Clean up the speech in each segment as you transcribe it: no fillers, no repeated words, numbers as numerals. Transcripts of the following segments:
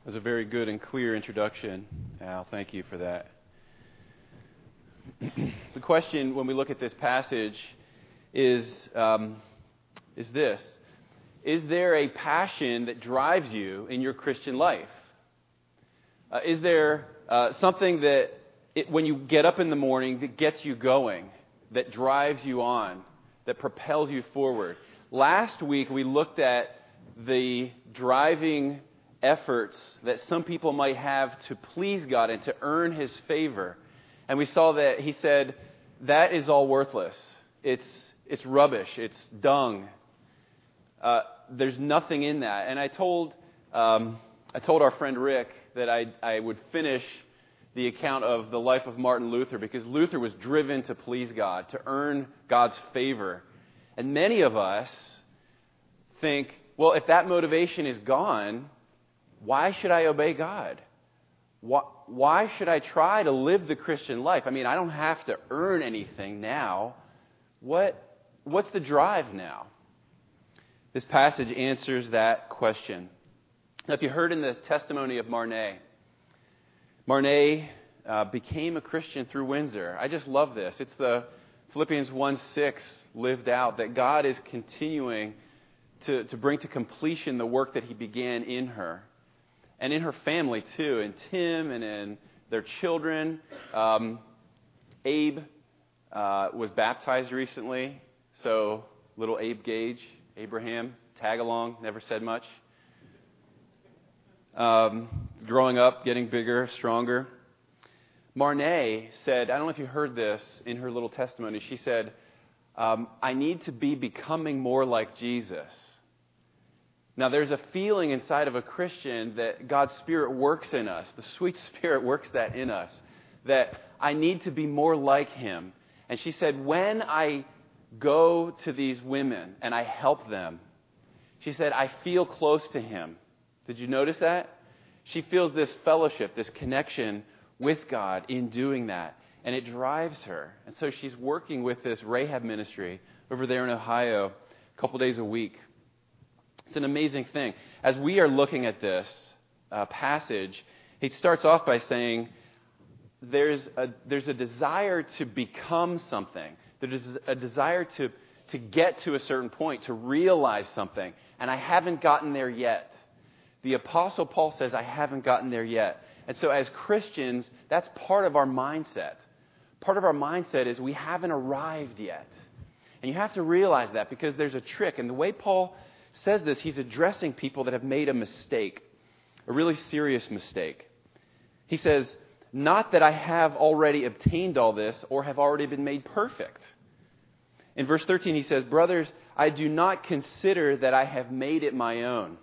was a very good and clear introduction, Al. Thank you for that. The question when we look at this passage is this. Is there a passion that drives you in your Christian life? Is there something that, when you get up in the morning, that gets you going, that drives you on, that propels you forward? Last week, we looked at the driving efforts that some people might have to please God and to earn His favor. And we saw that he said, that is all worthless. It's rubbish. It's dung. There's nothing in that. And I told our friend Rick that I would finish the account of the life of Martin Luther, because Luther was driven to please God, to earn God's favor. And many of us think, well, if that motivation is gone, why should I obey God? Why should I try to live the Christian life? I mean, I don't have to earn anything now. What's the drive now? This passage answers that question. Now, if you heard in the testimony of Marnay became a Christian through Windsor. I just love this. It's the Philippians 1:6 lived out, that God is continuing to bring to completion the work that He began in her. And in her family, too, in Tim and in their children. Abe was baptized recently, so little Abe Gage, Abraham, tag along, never said much. Growing up, getting bigger, stronger. Marnay said, I don't know if you heard this in her little testimony, she said, I need to be becoming more like Jesus. Now, there's a feeling inside of a Christian that God's Spirit works in us. The sweet Spirit works that in us. That I need to be more like Him. And she said, when I go to these women and I help them, she said, I feel close to Him. Did you notice that? She feels this fellowship, this connection with God in doing that. And it drives her. And so she's working with this Rahab ministry over there in Ohio a couple days a week. It's an amazing thing. As we are looking at this passage, he starts off by saying there's a desire to become something. There's a desire to get to a certain point, to realize something. And I haven't gotten there yet. The Apostle Paul says, I haven't gotten there yet. And so as Christians, that's part of our mindset. Part of our mindset is we haven't arrived yet. And you have to realize that, because there's a trick. And the way Paul says this, he's addressing people that have made a mistake, a really serious mistake. He says, not that I have already obtained all this or have already been made perfect. In verse 13 he says, brothers, I do not consider that I have made it my own.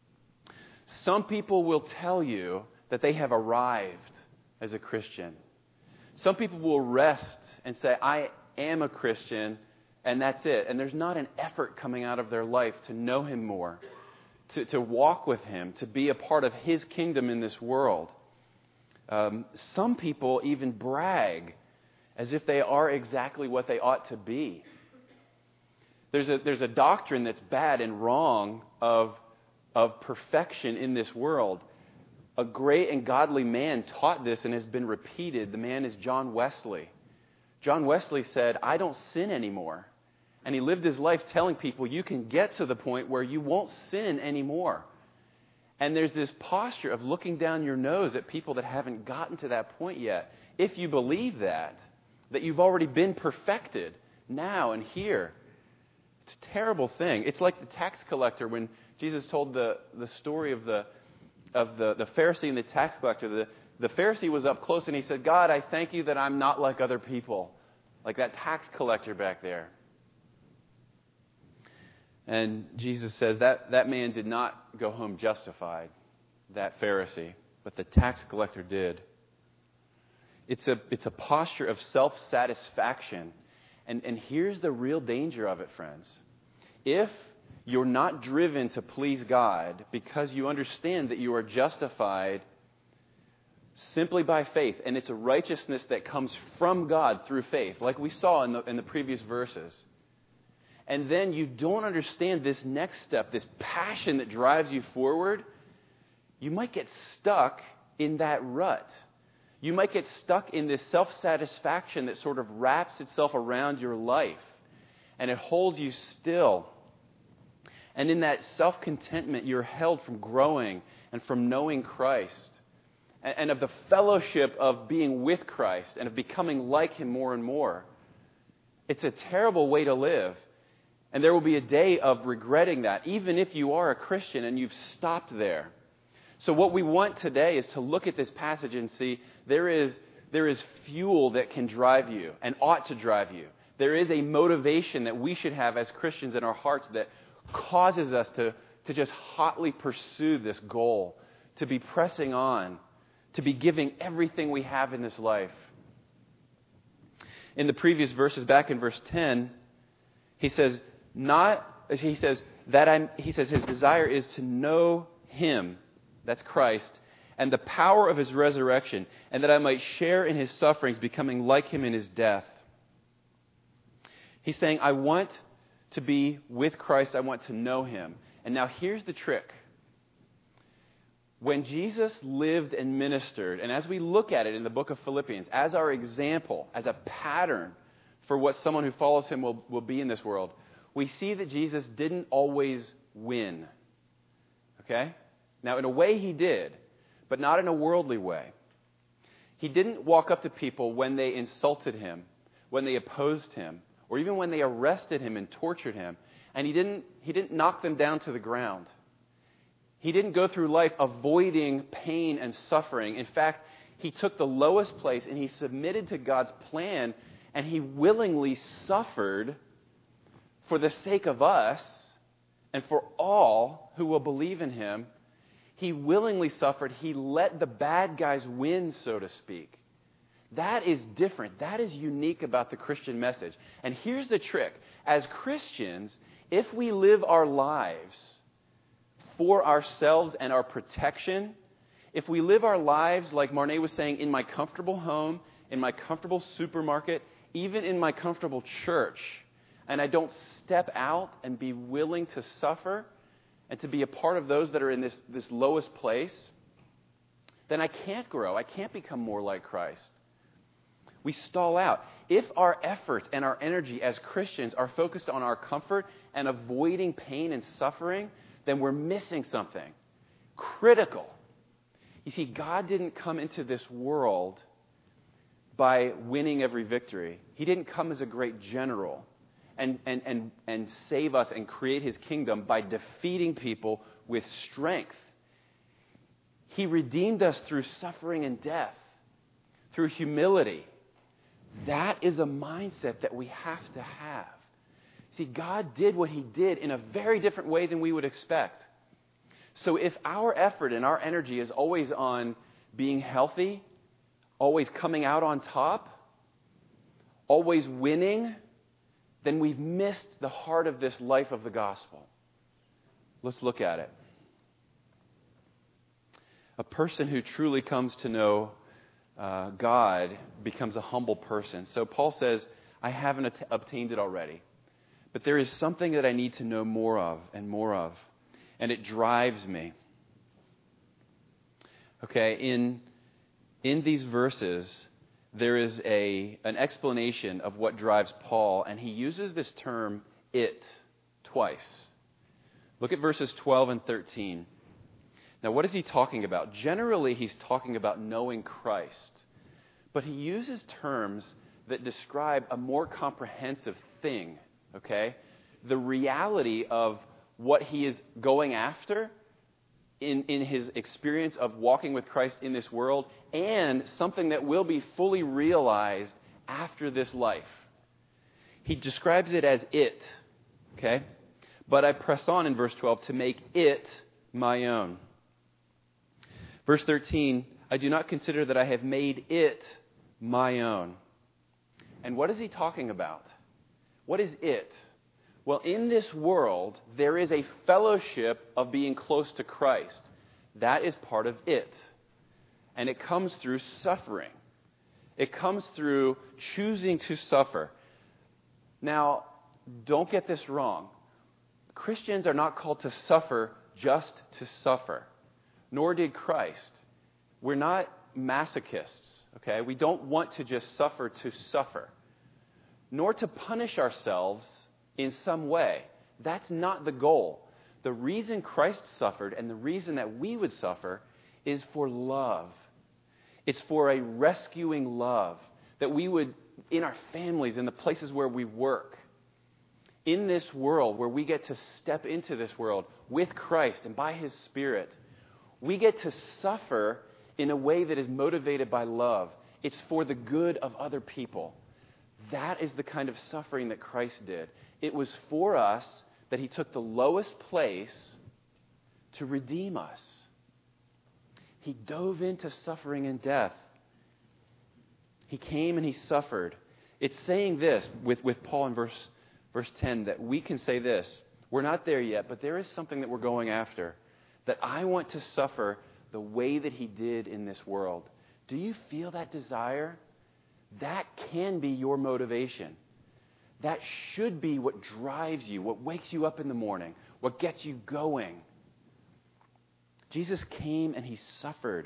Some people will tell you that they have arrived as a Christian. Some people will rest and say, I am a Christian, and that's it. And there's not an effort coming out of their life to know Him more, to walk with Him, to be a part of His kingdom in this world. Some people even brag as if they are exactly what they ought to be. There's a doctrine that's bad and wrong of perfection in this world. A great and godly man taught this and has been repeated. The man is John Wesley. John Wesley said, I don't sin anymore. And he lived his life telling people you can get to the point where you won't sin anymore. And there's this posture of looking down your nose at people that haven't gotten to that point yet. If you believe that you've already been perfected now and here. It's a terrible thing. It's like the tax collector when Jesus told the story of the Pharisee and the tax collector. The Pharisee was up close and he said, God, I thank you that I'm not like other people, like that tax collector back there. And Jesus says that man did not go home justified, that Pharisee, but the tax collector did. It's a posture of self-satisfaction. And here's the real danger of it, friends. If you're not driven to please God because you understand that you are justified simply by faith, and it's a righteousness that comes from God through faith, like we saw in the previous verses, and then you don't understand this next step, this passion that drives you forward, you might get stuck in that rut. You might get stuck in this self-satisfaction that sort of wraps itself around your life, and it holds you still. And in that self-contentment, you're held from growing and from knowing Christ, and of the fellowship of being with Christ and of becoming like Him more and more. It's a terrible way to live. And there will be a day of regretting that, even if you are a Christian and you've stopped there. So what we want today is to look at this passage and see there is fuel that can drive you and ought to drive you. There is a motivation that we should have as Christians in our hearts that causes us to just hotly pursue this goal, to be pressing on, to be giving everything we have in this life. In the previous verses, back in verse 10, he says his desire is to know Him, that's Christ, and the power of His resurrection, and that I might share in His sufferings, becoming like Him in His death. He's saying, I want to be with Christ, I want to know Him. And now here's the trick. When Jesus lived and ministered, and as we look at it in the book of Philippians, as our example, as a pattern for what someone who follows Him will be in this world, we see that Jesus didn't always win. Okay? Now, in a way He did, but not in a worldly way. He didn't walk up to people when they insulted Him, when they opposed Him, or even when they arrested Him and tortured Him, and He didn't knock them down to the ground. He didn't go through life avoiding pain and suffering. In fact, He took the lowest place and He submitted to God's plan, and He willingly suffered for the sake of us and for all who will believe in Him. He willingly suffered. He let the bad guys win, so to speak. That is different. That is unique about the Christian message. And here's the trick. As Christians, if we live our lives for ourselves and our protection, if we live our lives, like Marnay was saying, in my comfortable home, in my comfortable supermarket, even in my comfortable church, and I don't step out and be willing to suffer and to be a part of those that are in this lowest place, then I can't grow. I can't become more like Christ. We stall out. If our efforts and our energy as Christians are focused on our comfort and avoiding pain and suffering, then we're missing something critical. You see, God didn't come into this world by winning every victory. He didn't come as a great general and save us and create His kingdom by defeating people with strength. He redeemed us through suffering and death, through humility. That is a mindset that we have to have. See, God did what He did in a very different way than we would expect. So if our effort and our energy is always on being healthy, always coming out on top, always winning, then we've missed the heart of this life of the gospel. Let's look at it. A person who truly comes to know God becomes a humble person. So Paul says, I haven't obtained it already. But there is something that I need to know more of. And it drives me. Okay, in these verses, there is an explanation of what drives Paul. And he uses this term, it, twice. Look at verses 12 and 13. Now, what is he talking about? Generally, he's talking about knowing Christ. But he uses terms that describe a more comprehensive thing, okay? The reality of what he is going after in his experience of walking with Christ in this world, and something that will be fully realized after this life. He describes it as it, okay? But I press on in verse 12 to make it my own. Verse 13, I do not consider that I have made it my own. And what is he talking about? What is it? Well, in this world, there is a fellowship of being close to Christ. That is part of it. And it comes through suffering. It comes through choosing to suffer. Now, don't get this wrong. Christians are not called to suffer just to suffer. nor did Christ. We're not masochists, okay? We don't want to just suffer, nor to punish ourselves in some way. That's not the goal. The reason Christ suffered and the reason that we would suffer is for love. It's for a rescuing love that we would, in our families, in the places where we work, in this world where we get to step into this world with Christ and by His Spirit, we get to suffer in a way that is motivated by love. It's for the good of other people. That is the kind of suffering that Christ did. It was for us that He took the lowest place to redeem us. He dove into suffering and death. He came and He suffered. It's saying this with Paul in verse 10 that we can say this. We're not there yet, but there is something that we're going after. That I want to suffer the way that He did in this world. Do you feel that desire? That can be your motivation. That should be what drives you, what wakes you up in the morning, what gets you going. Jesus came and He suffered.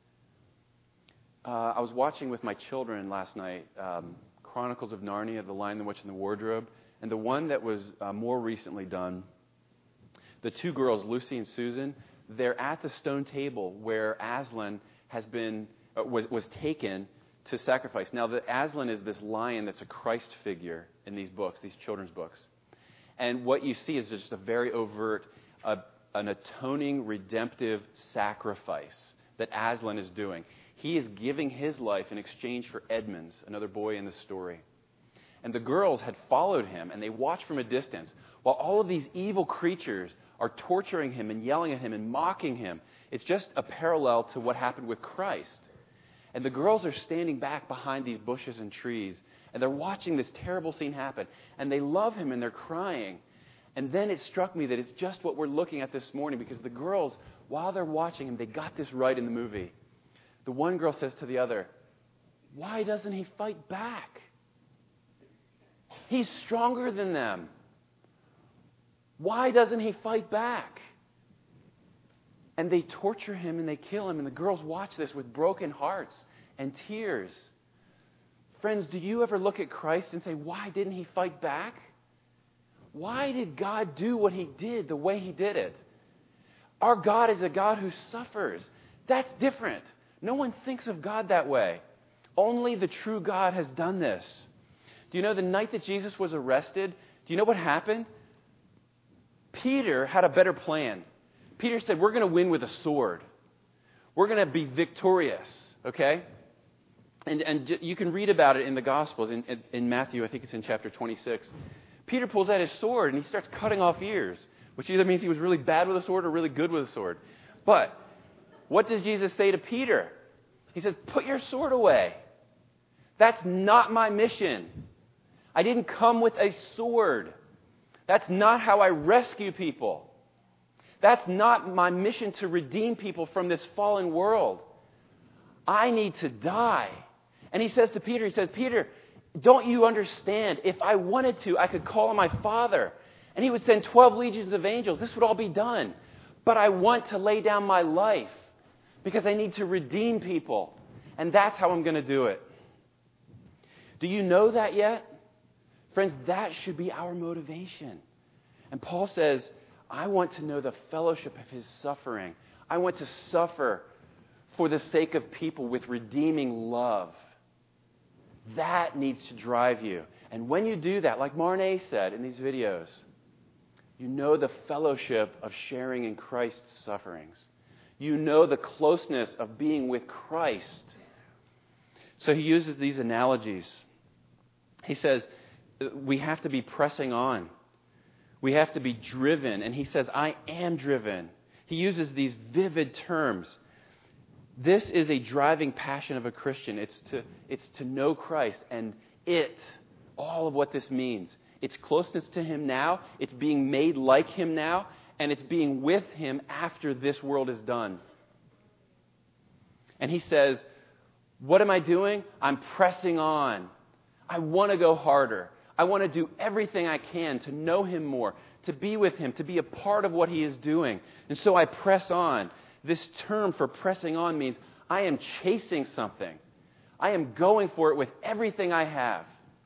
I was watching with my children last night, Chronicles of Narnia, The Lion, the Witch, and the Wardrobe, and the one that was more recently done, the two girls, Lucy and Susan, they're at the stone table where Aslan was taken to sacrifice. Now, the Aslan is this lion that's a Christ figure in these books, these children's books. And what you see is just a very overt, an atoning, redemptive sacrifice that Aslan is doing. He is giving his life in exchange for Edmund's, another boy in the story. And the girls had followed him, and they watched from a distance while all of these evil creatures are torturing him and yelling at him and mocking him. It's just a parallel to what happened with Christ. And the girls are standing back behind these bushes and trees, and they're watching this terrible scene happen. And they love him, and they're crying. And then it struck me that it's just what we're looking at this morning, because the girls, while they're watching him, they got this right in the movie. The one girl says to the other, "Why doesn't he fight back? He's stronger than them. Why doesn't he fight back?" And they torture him and they kill him. And the girls watch this with broken hearts and tears. Friends, do you ever look at Christ and say, why didn't He fight back? Why did God do what He did the way He did it? Our God is a God who suffers. That's different. No one thinks of God that way. Only the true God has done this. Do you know the night that Jesus was arrested, do you know what happened? Peter had a better plan. Peter said, we're going to win with a sword. We're going to be victorious, okay? And you can read about it in the Gospels. In Matthew, I think it's in chapter 26. Peter pulls out his sword and he starts cutting off ears, which either means he was really bad with a sword or really good with a sword. But what does Jesus say to Peter? He says, put your sword away. That's not my mission. I didn't come with a sword. That's not how I rescue people. That's not my mission to redeem people from this fallen world. I need to die. And he says to Peter, Peter, don't you understand? If I wanted to, I could call on my Father, and He would send 12 legions of angels. This would all be done. But I want to lay down my life because I need to redeem people. And that's how I'm going to do it. Do you know that yet? Friends, that should be our motivation. And Paul says, I want to know the fellowship of His suffering. I want to suffer for the sake of people with redeeming love. That needs to drive you. And when you do that, like Marne said in these videos, you know the fellowship of sharing in Christ's sufferings. You know the closeness of being with Christ. So he uses these analogies. He says, we have to be pressing on. We have to be driven. And he says, I am driven. He uses these vivid terms. This is a driving passion of a Christian. It's to know Christ. And all of what this means. It's closeness to Him now. It's being made like Him now. And it's being with Him after this world is done. And he says, what am I doing? I'm pressing on. I want to go harder. I want to do everything I can to know Him more, to be with Him, to be a part of what He is doing. And so I press on. This term for pressing on means I am chasing something. I am going for it with everything I have.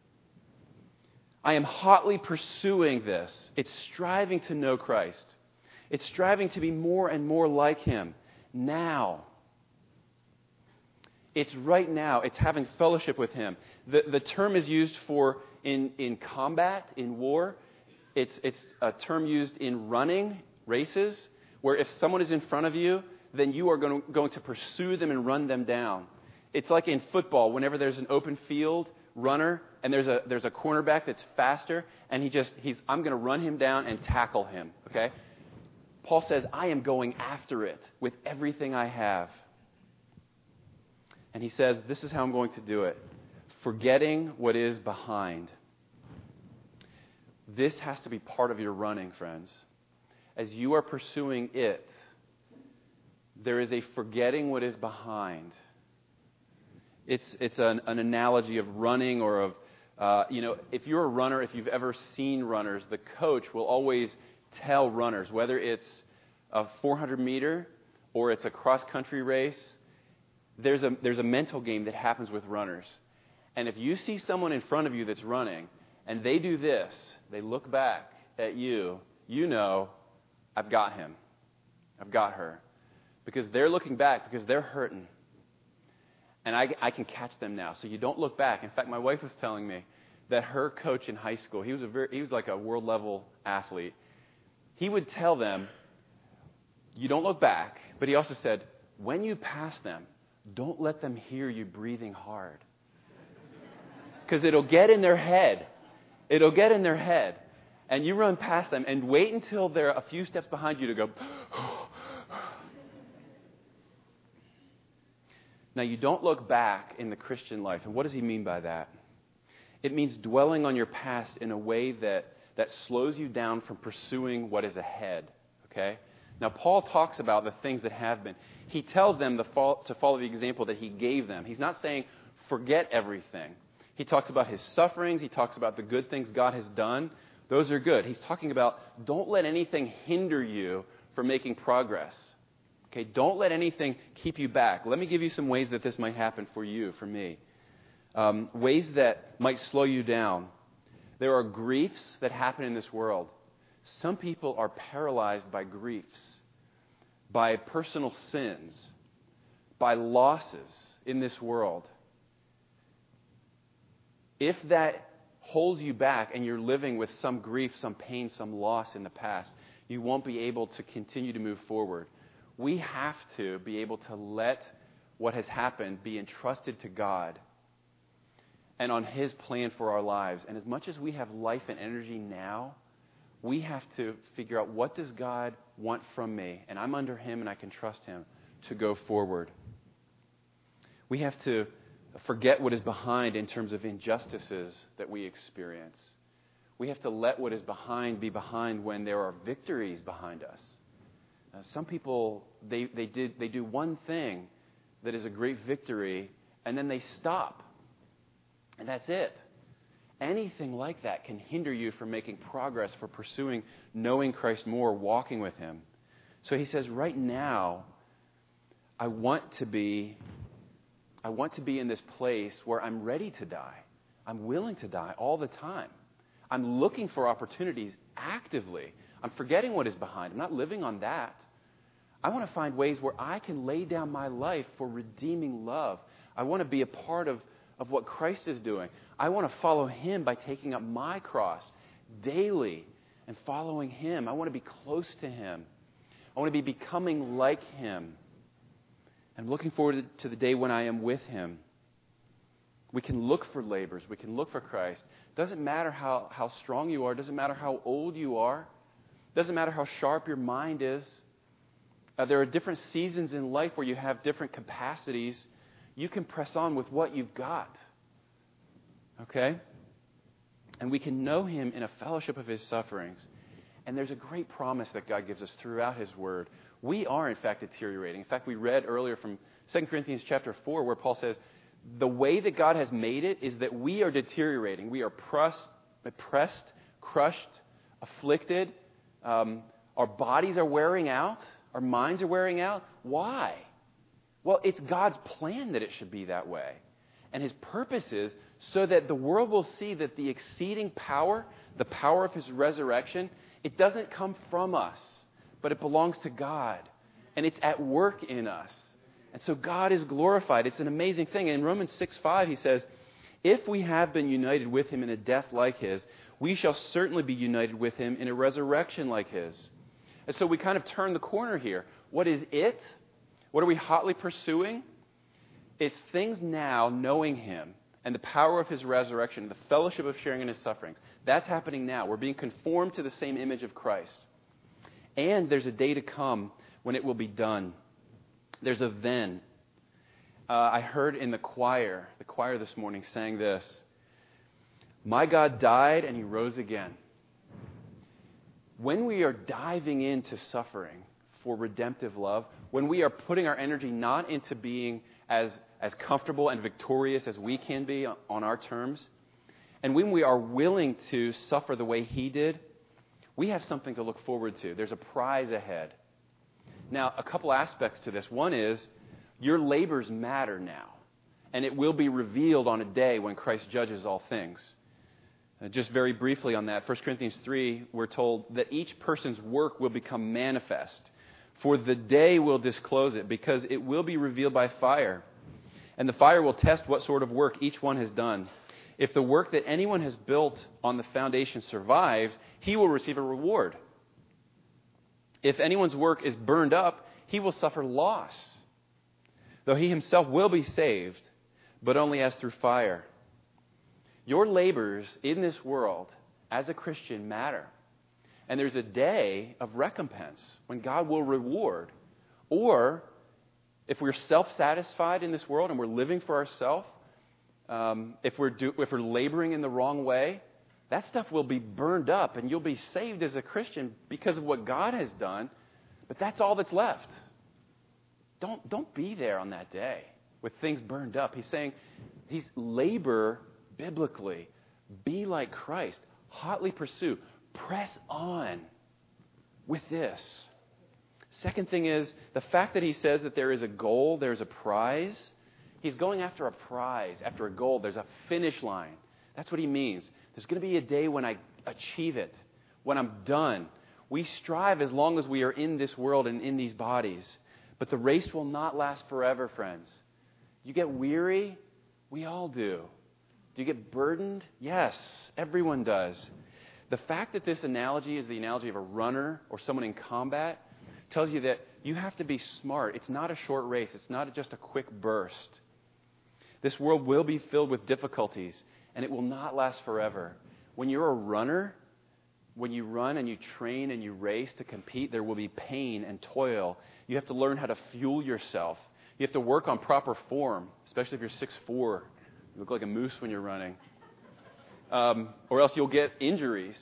I am hotly pursuing this. It's striving to know Christ. It's striving to be more and more like Him now. It's right now. It's having fellowship with Him. The term is used for in combat, in war. It's a term used in running races, where if someone is in front of you, then you are going to pursue them and run them down. It's like in football, whenever there's an open field runner and there's a cornerback that's faster, and I'm going to run him down and tackle him. Okay? Paul says, I am going after it with everything I have. And he says, this is how I'm going to do it. Forgetting what is behind. This has to be part of your running, friends. As you are pursuing it, there is a forgetting what is behind. It's an analogy of running or of, if you're a runner, if you've ever seen runners, the coach will always tell runners, whether it's a 400-meter or it's a cross-country race, there's a mental game that happens with runners. And if you see someone in front of you that's running, and they do this, they look back at you, you know, I've got him. I've got her. Because they're looking back because they're hurting. And I can catch them now. So you don't look back. In fact, my wife was telling me that her coach in high school, he was like a world-level athlete. He would tell them, you don't look back. But he also said, when you pass them, don't let them hear you breathing hard. Because it'll get in their head. It'll get in their head. And you run past them and wait until they're a few steps behind you to go. Now, you don't look back in the Christian life. And what does he mean by that? It means dwelling on your past in a way that slows you down from pursuing what is ahead. Okay? Now, Paul talks about the things that have been. He tells them to follow the example that he gave them. He's not saying forget everything. He talks about his sufferings. He talks about the good things God has done. Those are good. He's talking about don't let anything hinder you from making progress. Okay, don't let anything keep you back. Let me give you some ways that this might happen for you, for me. Ways that might slow you down. There are griefs that happen in this world. Some people are paralyzed by griefs, by personal sins, by losses in this world. If that holds you back and you're living with some grief, some pain, some loss in the past, you won't be able to continue to move forward. We have to be able to let what has happened be entrusted to God and on His plan for our lives. And as much as we have life and energy now, we have to figure out, what does God want from me? And I'm under Him and I can trust Him to go forward. We have to forget what is behind in terms of injustices that we experience. We have to let what is behind be behind when there are victories behind us. Some people, they do one thing that is a great victory, and then they stop. And that's it. Anything like that can hinder you from making progress, for pursuing knowing Christ more, walking with Him. So he says, right now, I want to be in this place where I'm ready to die. I'm willing to die all the time. I'm looking for opportunities actively. I'm forgetting what is behind. I'm not living on that. I want to find ways where I can lay down my life for redeeming love. I want to be a part of what Christ is doing. I want to follow Him by taking up my cross daily and following Him. I want to be close to Him. I want to be becoming like Him. I'm looking forward to the day when I am with Him. We can look for labors. We can look for Christ. Doesn't matter how strong you are. Doesn't matter how old you are. Doesn't matter how sharp your mind is. There are different seasons in life where you have different capacities. You can press on with what you've got. Okay? And we can know Him in a fellowship of His sufferings. And there's a great promise that God gives us throughout His Word. We are, in fact, deteriorating. In fact, we read earlier from 2 Corinthians chapter 4 where Paul says, the way that God has made it is that we are deteriorating. We are oppressed, crushed, afflicted. Our bodies are wearing out. Our minds are wearing out. Why? Well, it's God's plan that it should be that way. And His purpose is so that the world will see that the exceeding power, the power of His resurrection, it doesn't come from us, but it belongs to God. And it's at work in us. And so God is glorified. It's an amazing thing. In Romans 6:5, he says, if we have been united with Him in a death like His, we shall certainly be united with Him in a resurrection like His. And so we kind of turn the corner here. What is it? What are we hotly pursuing? It's things now knowing Him and the power of His resurrection, the fellowship of sharing in His sufferings. That's happening now. We're being conformed to the same image of Christ. And there's a day to come when it will be done. There's a then. I heard in the choir this morning sang this, my God died and He rose again. When we are diving into suffering for redemptive love, when we are putting our energy not into being as comfortable and victorious as we can be on our terms, and when we are willing to suffer the way He did, we have something to look forward to. There's a prize ahead. Now, a couple aspects to this. One is, your labors matter now, and it will be revealed on a day when Christ judges all things. Just very briefly on that, 1 Corinthians 3, we're told that each person's work will become manifest, for the day will disclose it, because it will be revealed by fire. And the fire will test what sort of work each one has done. If the work that anyone has built on the foundation survives, he will receive a reward. If anyone's work is burned up, he will suffer loss, though he himself will be saved, but only as through fire. Your labors in this world as a Christian matter. And there's a day of recompense when God will reward. Or if we're self-satisfied in this world and we're living for ourselves, if we're laboring in the wrong way, that stuff will be burned up and you'll be saved as a Christian because of what God has done. But that's all that's left. Don't be there on that day with things burned up. He's saying, labor biblically. Be like Christ. Hotly pursue. Press on with this. Second thing is, the fact that he says that there is a goal, there's a prize. He's going after a prize, after a goal. There's a finish line. That's what he means. There's going to be a day when I achieve it, when I'm done. We strive as long as we are in this world and in these bodies. But the race will not last forever, friends. You get weary? We all do. Do you get burdened? Yes, everyone does. The fact that this analogy is the analogy of a runner or someone in combat tells you that you have to be smart. It's not a short race. It's not just a quick burst. This world will be filled with difficulties, and it will not last forever. When you're a runner, when you run and you train and you race to compete, there will be pain and toil. You have to learn how to fuel yourself. You have to work on proper form, especially if you're 6'4". You look like a moose when you're running. Or else you'll get injuries.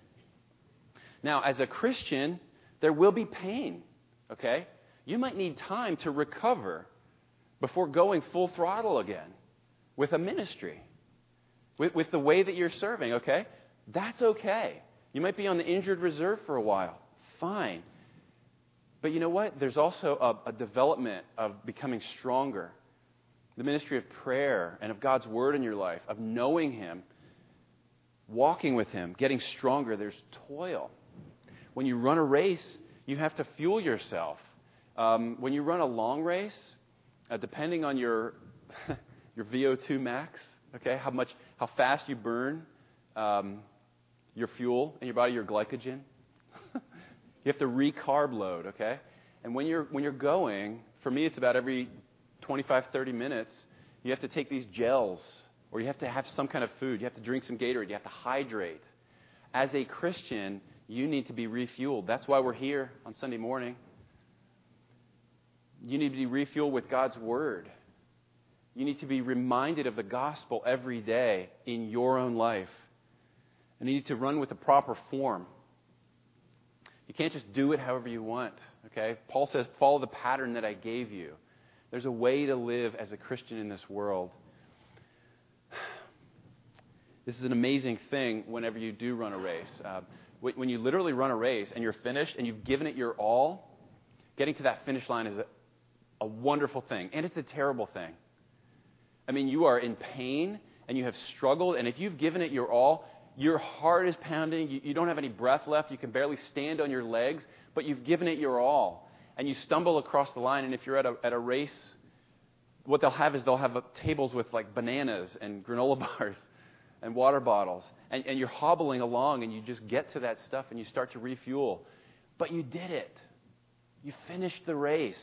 Now, as a Christian, there will be pain, okay? You might need time to recover before going full throttle again with a ministry, with the way that you're serving, okay? That's okay. You might be on the injured reserve for a while. Fine. But you know what? There's also a development of becoming stronger. The ministry of prayer and of God's Word in your life, of knowing Him, walking with Him, getting stronger. There's toil. When you run a race, you have to fuel yourself. When you run a long race, depending on your your VO2 max, okay, how fast you burn your fuel in your body, your glycogen, you have to recarb load, okay? And when you're going, for me, it's about every 25, 30 minutes, you have to take these gels, or you have to have some kind of food. You have to drink some Gatorade. You have to hydrate. As a Christian, you need to be refueled. That's why we're here on Sunday morning. You need to be refueled with God's Word. You need to be reminded of the gospel every day in your own life. And you need to run with the proper form. You can't just do it however you want, okay? Paul says, follow the pattern that I gave you. There's a way to live as a Christian in this world. This is an amazing thing whenever you do run a race. When you literally run a race and you're finished and you've given it your all, getting to that finish line a wonderful thing, and it's a terrible thing. I mean, you are in pain, and you have struggled, and if you've given it your all, your heart is pounding, you don't have any breath left, you can barely stand on your legs, but you've given it your all, and you stumble across the line, and if you're at a race, what they'll have tables with like bananas and granola bars and water bottles, and you're hobbling along, and you just get to that stuff, and you start to refuel. But you did it. You finished the race.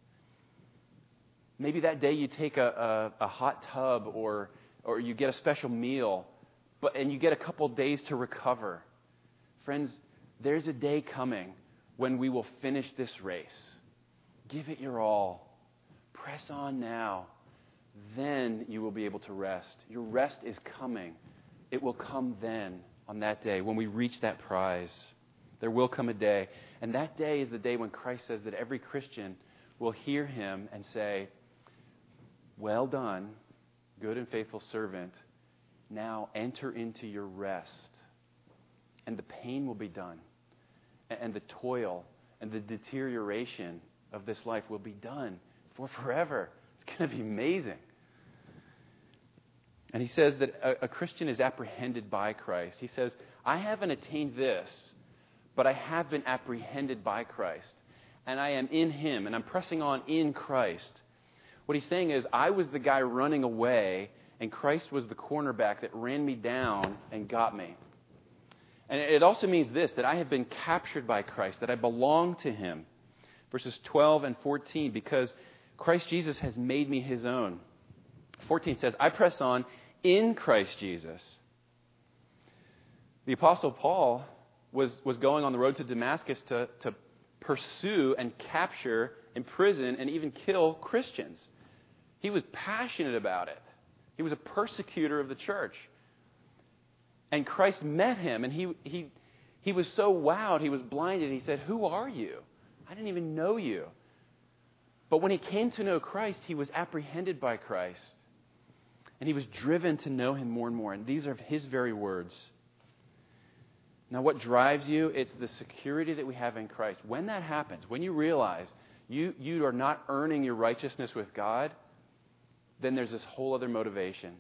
Maybe that day you take a hot tub or you get a special meal, and you get a couple days to recover. Friends, there's a day coming when we will finish this race. Give it your all. Press on now. Then you will be able to rest. Your rest is coming. It will come then, on that day, when we reach that prize. There will come a day. And that day is the day when Christ says that every Christian will hear him and say, "Well done, good and faithful servant. Now enter into your rest." And the pain will be done. And the toil and the deterioration of this life will be done for forever. It's going to be amazing. And he says that a Christian is apprehended by Christ. He says, I haven't attained this, but I have been apprehended by Christ. And I am in him, and I'm pressing on in Christ. What he's saying is, I was the guy running away, and Christ was the cornerback that ran me down and got me. And it also means this, that I have been captured by Christ, that I belong to him. Verses 12 and 14, because Christ Jesus has made me his own. 14 says, I press on in Christ Jesus. The Apostle Paul was going on the road to Damascus to pursue and capture, imprison, and even kill Christians. He was passionate about it. He was a persecutor of the church. And Christ met him, and he was so wowed, he was blinded. He said, "Who are you? I didn't even know you." But when he came to know Christ, he was apprehended by Christ. And he was driven to know him more and more. And these are his very words. Now, what drives you? It's the security that we have in Christ. When that happens, when you realize you are not earning your righteousness with God, then there's this whole other motivation.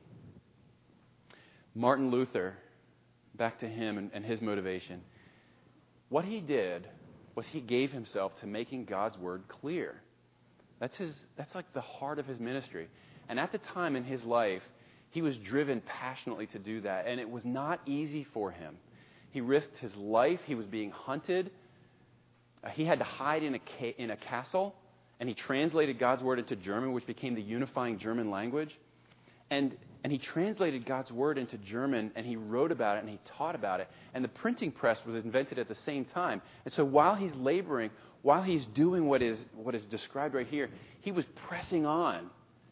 Martin Luther, back to him and his motivation. What he did was he gave himself to making God's word clear. That's like the heart of his ministry. And at the time in his life, he was driven passionately to do that. And it was not easy for him. He risked his life. He was being hunted. He had to hide in a castle. And he translated God's word into German, which became the unifying German language. And he translated God's word into German, and he wrote about it, and he taught about it. And the printing press was invented at the same time. And so while he's laboring, while he's doing what is described right here, he was pressing on.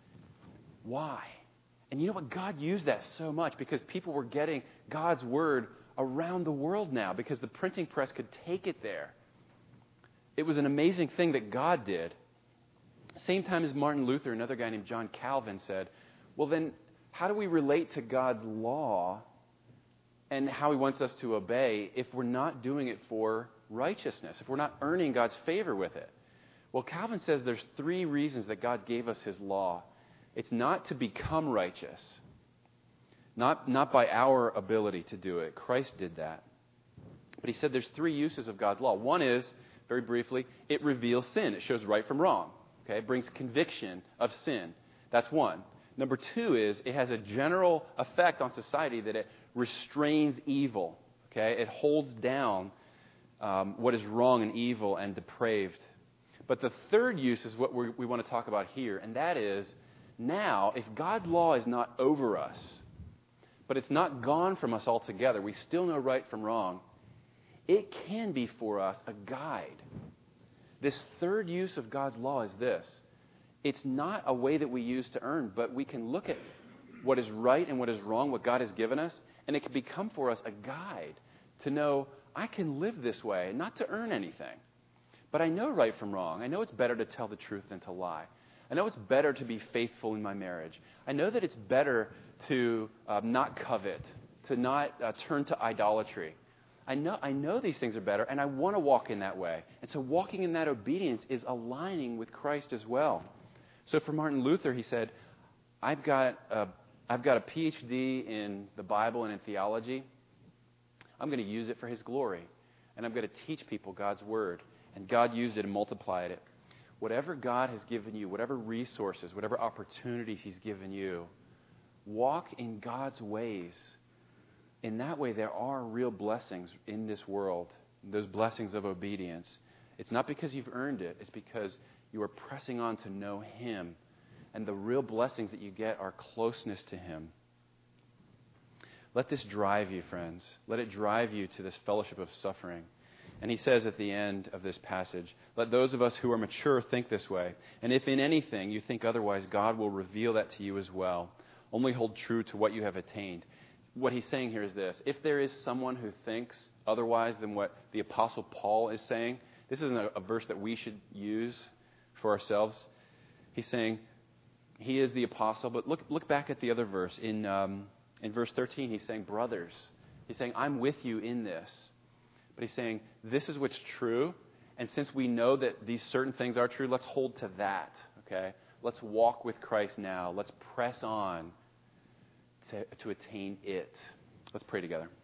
Why? And you know what? God used that so much because people were getting God's word around the world now because the printing press could take it there. It was an amazing thing that God did. Same time as Martin Luther, another guy named John Calvin said, well then, how do we relate to God's law and how he wants us to obey if we're not doing it for righteousness, if we're not earning God's favor with it? Well, Calvin says there's 3 reasons that God gave us his law. It's not to become righteous, not by our ability to do it. Christ did that. But he said there's 3 uses of God's law. One is, very briefly, it reveals sin. It shows right from wrong. Okay? It brings conviction of sin. That's one. Number 2 is it has a general effect on society that it restrains evil. Okay? It holds down what is wrong and evil and depraved. But the 3rd use is what we want to talk about here, and that is now, if God's law is not over us, but it's not gone from us altogether, we still know right from wrong, it can be for us a guide. This 3rd use of God's law is this. It's not a way that we use to earn, but we can look at what is right and what is wrong, what God has given us, and it can become for us a guide to know I can live this way, not to earn anything. But I know right from wrong. I know it's better to tell the truth than to lie. I know it's better to be faithful in my marriage. I know that it's better to not covet, to not turn to idolatry. I know these things are better, and I want to walk in that way. And so walking in that obedience is aligning with Christ as well. So for Martin Luther, he said, I've got a PhD in the Bible and in theology. I'm going to use it for His glory. And I'm going to teach people God's Word. And God used it and multiplied it. Whatever God has given you, whatever resources, whatever opportunities He's given you, walk in God's ways. In that way, there are real blessings in this world, those blessings of obedience. It's not because you've earned it. It's because you are pressing on to know Him. And the real blessings that you get are closeness to Him. Let this drive you, friends. Let it drive you to this fellowship of suffering. And he says at the end of this passage, let those of us who are mature think this way. And if in anything you think otherwise, God will reveal that to you as well. Only hold true to what you have attained. What he's saying here is this. If there is someone who thinks otherwise than what the Apostle Paul is saying, this isn't a verse that we should use for ourselves. He's saying he is the apostle, but look back at the other verse. In verse 13, he's saying, brothers. He's saying, I'm with you in this. But he's saying, this is what's true. And since we know that these certain things are true, let's hold to that. Okay? Let's walk with Christ now. Let's press on to attain it. Let's pray together.